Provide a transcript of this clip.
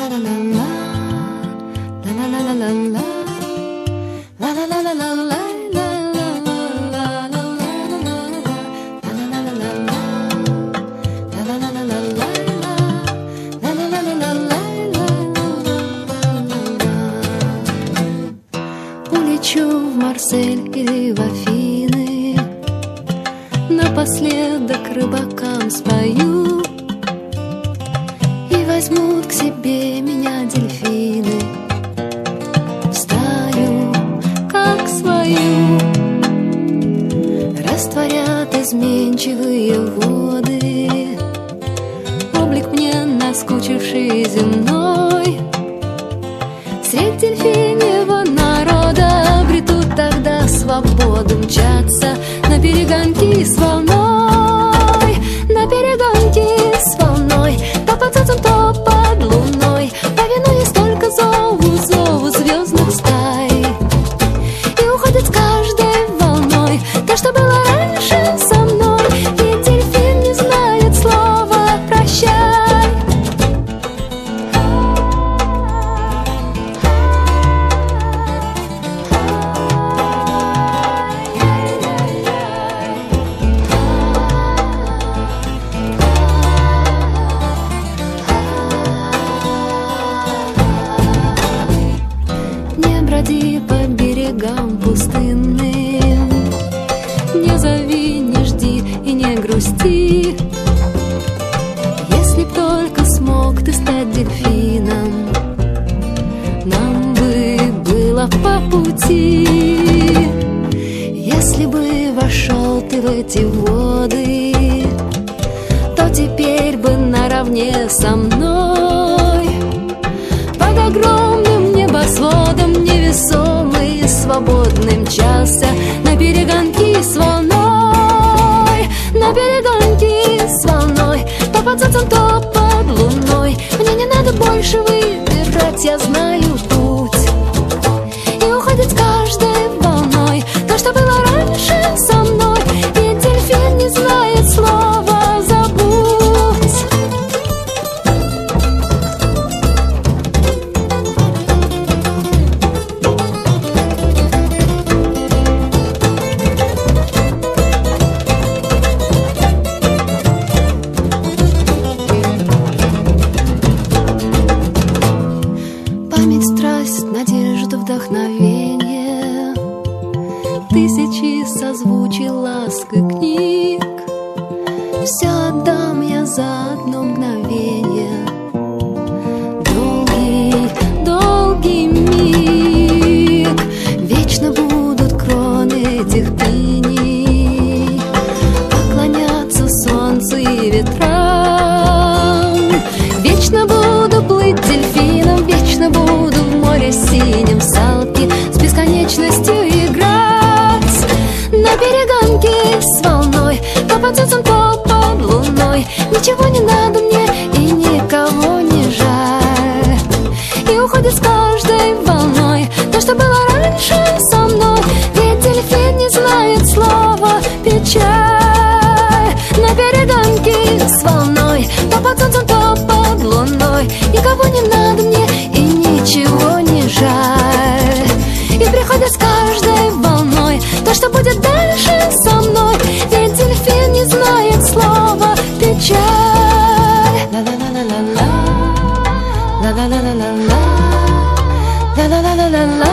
Улечу в Марсель или в Афины, напоследок рыбакам спою, и возьмут к себе меня дельфины в стаю, как свою. Растворят изменчивые воды облик мне наскучивший земной. Средь дельфиньего народа обретут тогда свободу мчаться на перегонки с волной, на перегонки с волной, то под солнцем, то под луной, повинуясь только зову звездных стай. И уходит с каждой волной то, что было раньше со мной, ведь дельфин не знает слова «прощай». Не броди по берегам пустынным, не зови, не жди и не грусти. Если б только смог ты стать дельфином, нам бы было по пути. Если бы вошел ты в эти воды, то теперь бы наравне со мной под огромным небосводом невесомый и свободный мчался на перегонки с волной, на перегонки с волной, то под солнцем, то под луной. Мне не надо больше выбирать, я знаю путь. И уходит с каждой волной то, что было раньше со мной, ведь дельфин не знает слова «забудь». Память, страсть, надежда, вдохновение, тысячи созвучий, ласк и книг. Все отдам я за одно мгновение, долгий, долгий миг. Вечно будут кроны этих пиней поклоняться солнцу и ветрам. Вечно буду плыть дельфином, вечно буду в море синем салки с бесконечностью играть на перегонки с волной, то под солнцем, то под луной. Ничего не надо мне и никого не жаль. И уходит с каждой волной то, что было раньше со мной, ведь дельфин не знает слова «печаль». На перегонки с волной, то под солнцем, то под луной. Никого не надо мне и ничего не жаль. И приходит с каждой волной то, что будет дальше со мной, ведь дельфин не знает слова «печаль». La la la la la la, la la la la la, la la la la la.